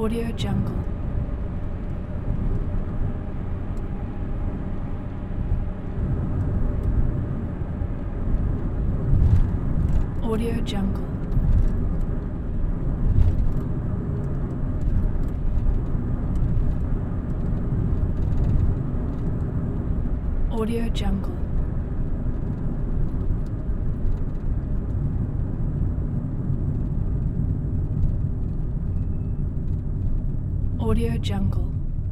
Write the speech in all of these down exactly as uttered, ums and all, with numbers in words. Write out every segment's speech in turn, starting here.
Audio Jungle. Audio Jungle. Audio Jungle. Audio Jungle.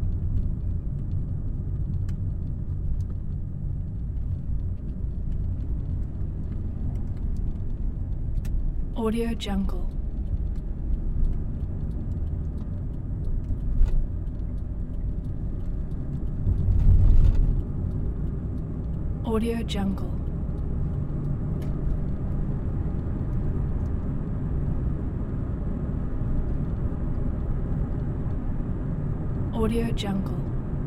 Audio Jungle. Audio Jungle. Audio Jungle.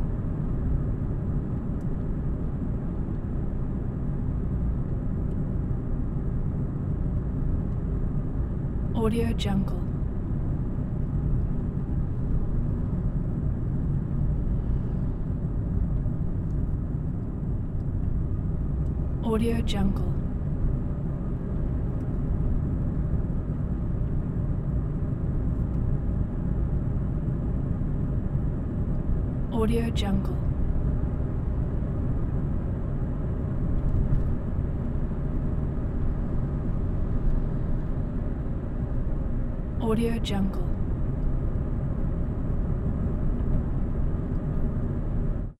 Audio Jungle. Audio Jungle. Audio Jungle. Audio Jungle.